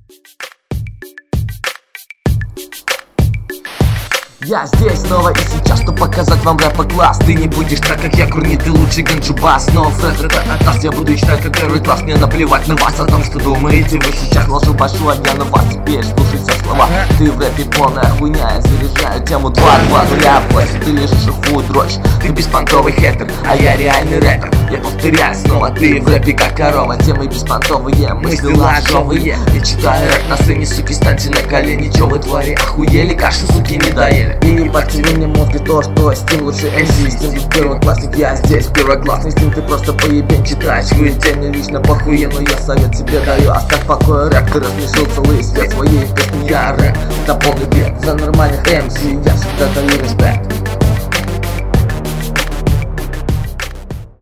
Я здесь снова и сейчас, чтобы показать вам рэп-класс. Ты не будешь так, как я, курни, ты лучше ганджубас. Но фред это от нас, я буду читать, как первый класс. Мне наплевать на вас, о том, что думаете вы сейчас. Ложу большую, я на вас теперь, слушайте слова. Ты в рэпе полная хуйня, я заряжаю тему 2-2 0. Плачь, ты лишь шуху дрочь. Ты беспонтовый хейтер, а я реальный рэпер. Я повторяю снова, ты в рэпе как корова. Темы беспонтовые, мысли ложовые. Я читаю рэп на сцене, суки, станьте на колени. Чё вы, твари, охуели, кашу, суки, не доели. И не подтяни мне мозги то, что Steam лучше MC. Steam ты первоклассник, я здесь первоклассный. Steam ты просто поебень читаешь. Хуй мне лично похуе, но я совет тебе даю. Оставь в покое рэп, ты размешил целый свет своей песни. Я рэп, это полный бред. За нормальных MC я всегда даю респект.